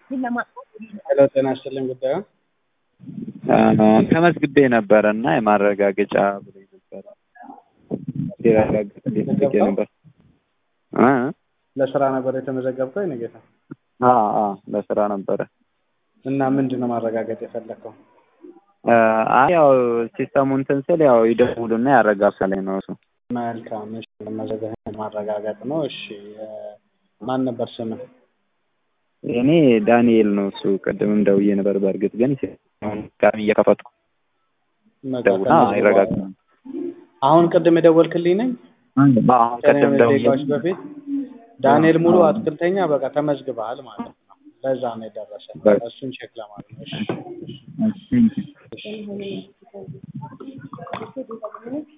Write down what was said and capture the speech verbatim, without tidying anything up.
ሄሎ ጤና ይስጥልኝ ጉዳዩ ተመዝግቤ ነበርና የማረጋገጫ ብለኝ ነበር ያረጋግጥልኝ ነበር አ ለስራ ነበር የተመዘገብከው የኔ ጌታ? አ አ ለስራ ነበር። እና ምንድነው ማረጋገጥ የፈለከው? አይ ያው ሲስተሙን ተንሰል ያው ይደውሉና ያረጋግጣልኝ ነው እሱ። መልካም እሺ መዘገብ ማረጋገጥ ነው። እሺ ማን ነበር ስምህ? እኔ ዳንኤል ነው። እሱ ቀደምም ደውዬ ነበር በርግጥ ግን አሁን ጋር እየከፈትኩ ደውላ ይረጋግጣል። አሁን ቀደም የደወልክልኝ ነኝ? አሁን ቀደም ደውዬ በፊት ዳንኤል ሙሉ አትክልተኛ በቃ ተመዝግበሃል ማለት ነው። ለዛ ነው የደረሰው። እሱን ቼክ ለማድረግ ነው። እሺ እሺ